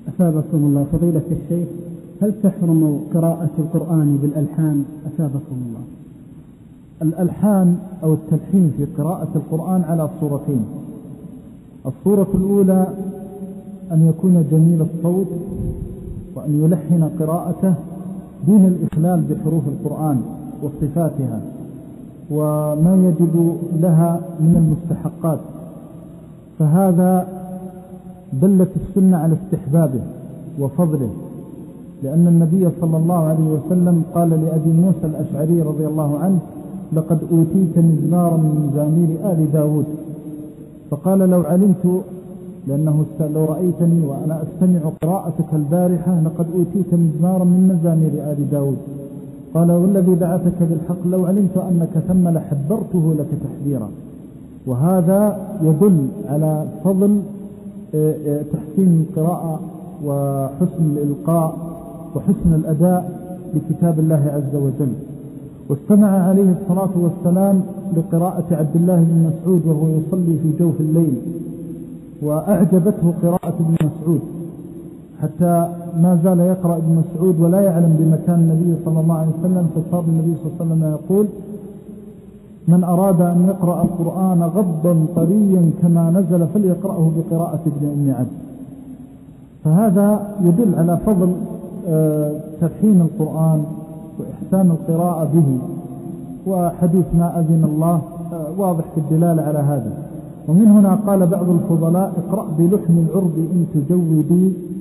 أثابكم الله فضيلة الشيخ، هل تحرم قراءة القرآن بالألحان؟ أثابكم الله. الألحان أو التلحين في قراءة القرآن على صورتين. الصورة الأولى أن يكون جميل الصوت وأن يلحن قراءته دون الإخلال بحروف القرآن وصفاتها وما يجب لها من المستحقات، فهذا دلت السنة على استحبابه وفضله، لأن النبي صلى الله عليه وسلم قال لأبي موسى الأشعري رضي الله عنه: لقد أوتيت مزمارا من مزامير آل داود. فقال: لو علمت، لأنه لو رأيتني وأنا أستمع قراءتك البارحة لقد أوتيت مزمارا من مزامير آل داود. قال: والذي بعثك بالحق لو علمت أنك ثم لحبرته لك تحذيرا. وهذا يدل على فضل تحسين القراءة وحسن الإلقاء وحسن الأداء لكتاب الله عز وجل. واستمع عليه الصلاة والسلام لقراءة عبد الله بن مسعود وهو يصلي في جوف الليل، وأعجبته قراءة ابن مسعود حتى ما زال يقرأ ابن مسعود ولا يعلم بمكان النبي صلى الله عليه وسلم، فصار النبي صلى الله عليه وسلم يقول: من أراد أن يقرأ القرآن غضا طريا كما نزل فليقرأه بقراءة ابن أم عبد. فهذا يدل على فضل تلحين القرآن وإحسان القراءة به، وحديث ما أذن الله واضح في الدلالة على هذا. ومن هنا قال بعض الفضلاء: اقرأ بلحن العرب إن تجودي